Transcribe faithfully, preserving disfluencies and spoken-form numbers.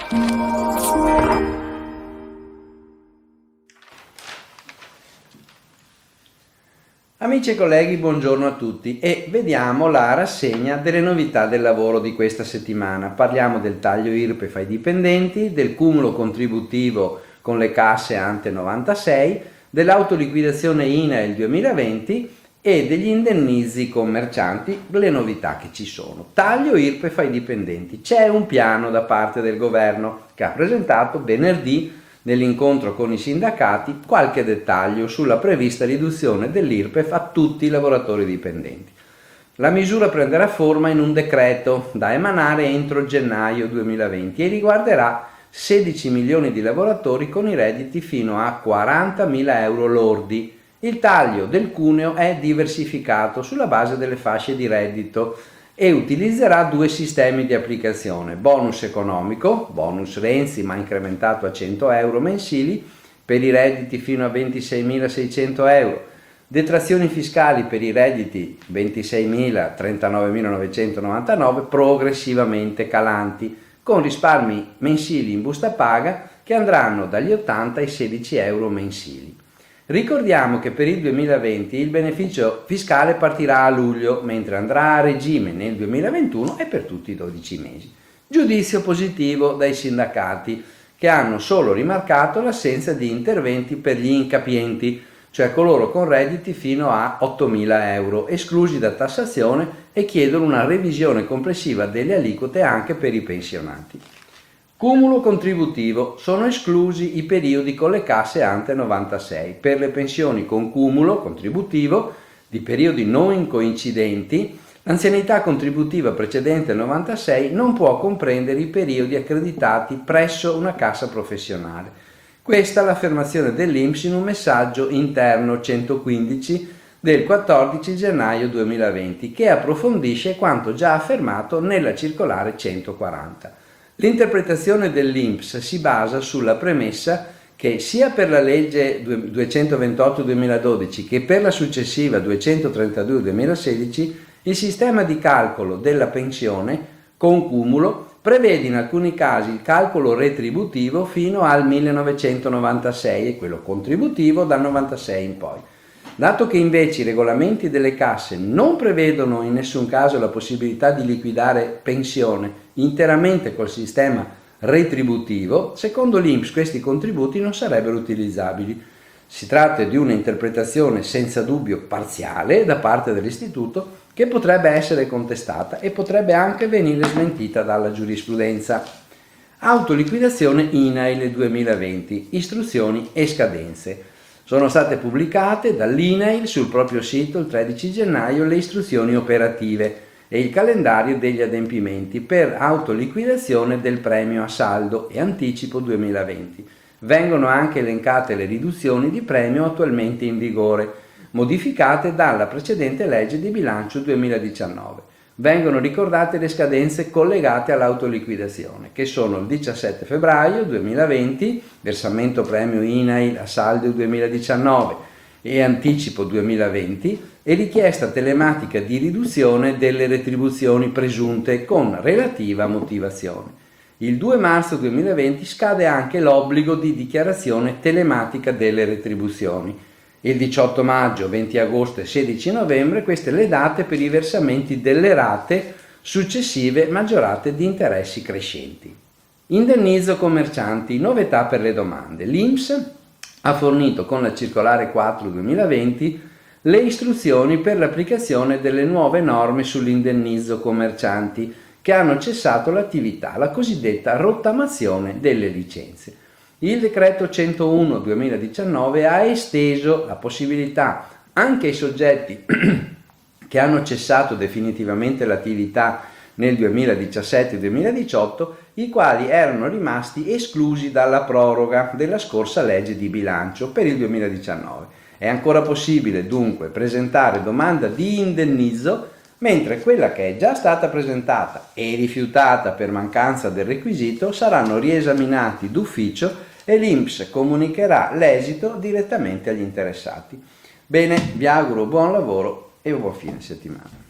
Amici e colleghi, buongiorno a tutti e vediamo la rassegna delle novità del lavoro di questa settimana. Parliamo del taglio I R P E F ai dipendenti, del cumulo contributivo con le casse ante novantasei, dell'autoliquidazione I N A I L duemilaventi e degli indennizi commercianti, le novità che ci sono. Taglio I R P E F ai dipendenti. C'è un piano da parte del governo che ha presentato venerdì nell'incontro con i sindacati qualche dettaglio sulla prevista riduzione dell'I R P E F a tutti i lavoratori dipendenti. La misura prenderà forma in un decreto da emanare entro gennaio duemilaventi e riguarderà sedici milioni di lavoratori con i redditi fino a quarantamila euro lordi. Il taglio del cuneo è diversificato sulla base delle fasce di reddito e utilizzerà due sistemi di applicazione: bonus economico, bonus Renzi ma incrementato a cento euro mensili per i redditi fino a ventiseimilaseicento euro, detrazioni fiscali per i redditi ventiseimila trentanovemilanovecentonovantanove progressivamente calanti, con risparmi mensili in busta paga che andranno dagli ottanta ai sedici euro mensili. Ricordiamo che per il duemilaventi il beneficio fiscale partirà a luglio, mentre andrà a regime nel duemilaventuno e per tutti i dodici mesi. Giudizio positivo dai sindacati, che hanno solo rimarcato l'assenza di interventi per gli incapienti, cioè coloro con redditi fino a ottomila euro, esclusi da tassazione, e chiedono una revisione complessiva delle aliquote anche per i pensionati. Cumulo contributivo: sono esclusi i periodi con le casse ante novantasei. Per le pensioni con cumulo contributivo di periodi non coincidenti, l'anzianità contributiva precedente al novantasei non può comprendere i periodi accreditati presso una cassa professionale. Questa è l'affermazione dell'I N P S in un messaggio interno centoquindici del quattordici gennaio duemilaventi, che approfondisce quanto già affermato nella circolare centoquaranta. L'interpretazione dell'I N P S si basa sulla premessa che sia per la legge duecentoventotto duemiladodici che per la successiva duecentotrentadue duemilasedici il sistema di calcolo della pensione con cumulo prevede in alcuni casi il calcolo retributivo fino al millenovecentonovantasei e quello contributivo dal novantasei in poi. Dato che invece i regolamenti delle casse non prevedono in nessun caso la possibilità di liquidare pensione interamente col sistema retributivo, secondo l'I N P S questi contributi non sarebbero utilizzabili. Si tratta di un'interpretazione senza dubbio parziale da parte dell'istituto, che potrebbe essere contestata e potrebbe anche venire smentita dalla giurisprudenza. Autoliquidazione I N A I L duemilaventi, istruzioni e scadenze. Sono state pubblicate dall'I N A I L sul proprio sito il tredici gennaio le istruzioni operative e il calendario degli adempimenti per autoliquidazione del premio a saldo e anticipo duemilaventi. Vengono anche elencate le riduzioni di premio attualmente in vigore, modificate dalla precedente legge di bilancio duemiladiciannove. Vengono ricordate le scadenze collegate all'autoliquidazione, che sono il diciassette febbraio duemilaventi, versamento premio I N A I L a saldo duemiladiciannove e anticipo duemilaventi, e richiesta telematica di riduzione delle retribuzioni presunte con relativa motivazione. Il due marzo duemilaventi scade anche l'obbligo di dichiarazione telematica delle retribuzioni. Il diciotto maggio, venti agosto e sedici novembre, queste le date per i versamenti delle rate successive maggiorate di interessi crescenti. Indennizzo commercianti, novità per le domande. L'I N P S ha fornito con la circolare quattro duemilaventi le istruzioni per l'applicazione delle nuove norme sull'indennizzo commercianti che hanno cessato l'attività, la cosiddetta rottamazione delle licenze. Il decreto centouno duemiladiciannove ha esteso la possibilità anche ai soggetti che hanno cessato definitivamente l'attività nel duemiladiciassette duemiladiciotto, i quali erano rimasti esclusi dalla proroga della scorsa legge di bilancio per il duemiladiciannove. È ancora possibile dunque presentare domanda di indennizzo, mentre quella che è già stata presentata e rifiutata per mancanza del requisito saranno riesaminati d'ufficio e l'I N P S comunicherà l'esito direttamente agli interessati. Bene, vi auguro buon lavoro e buon fine settimana.